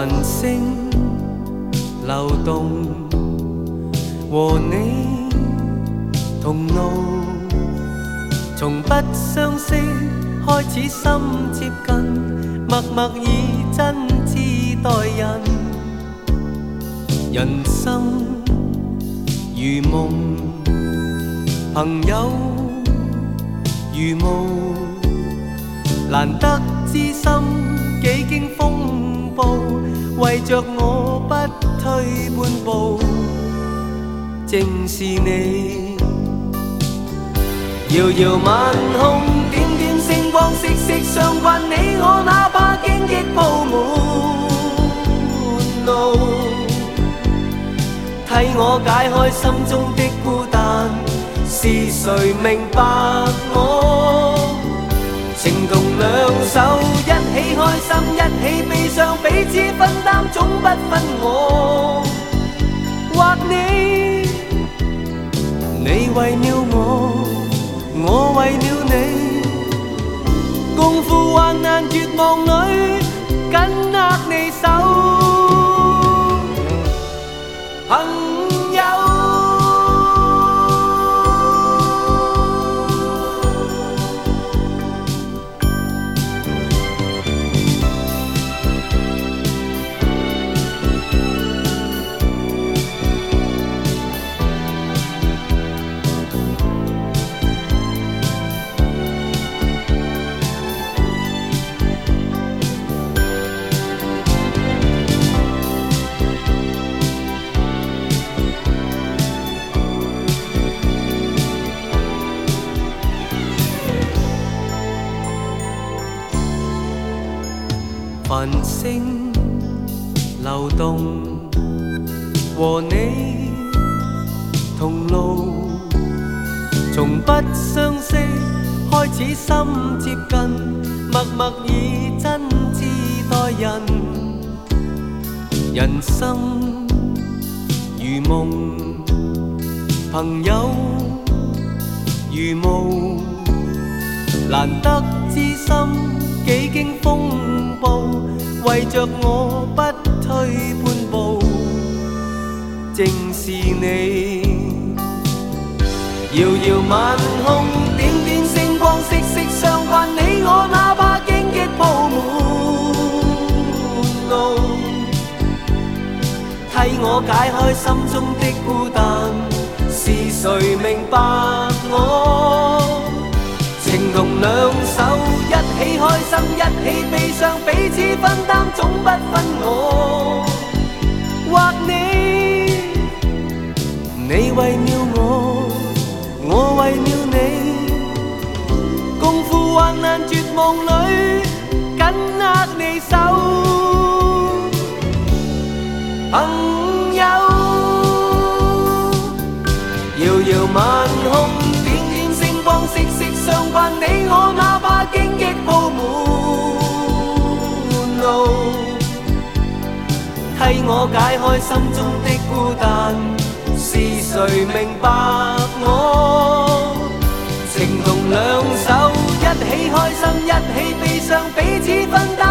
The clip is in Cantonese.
繁星流动，和你同路，從不相識開始心接近，默默以真摯待人。人生如夢，朋友如霧，難得知心幾經風暴，為着我不退半步，正是你。遙遙晚空，點點星光，息息相關，你我哪怕荊棘鋪滿路，替我解開心中的孤單，是誰明白我？情同兩手，一起開心，一起悲傷，彼此分擔，總不分我或你。你為了我為了你，共赴患難絕望裏，緊握你手。朋友，繁星流動，和你同路，從不相識開始心接近，默默以真摯待人。人生如夢，朋友如霧，難得知心幾經風暴，為着我不退半步，正是你。遙遙晚空，點點星光，息息相關，你我哪怕荊棘鋪滿路，替我解開心中的孤單，是誰明白我？情同兩手，一起開心，一起悲傷，彼此分擔，總不分我或你。你為了我為了你，共赴患難絕望裏，緊握你手。朋友，遙遙晚空，點點星光，息息相關，你我哪怕荊棘鋪滿路，替我解開心中的孤單，是誰明白我？情同兩手，一起開心，一起悲傷，彼此分擔。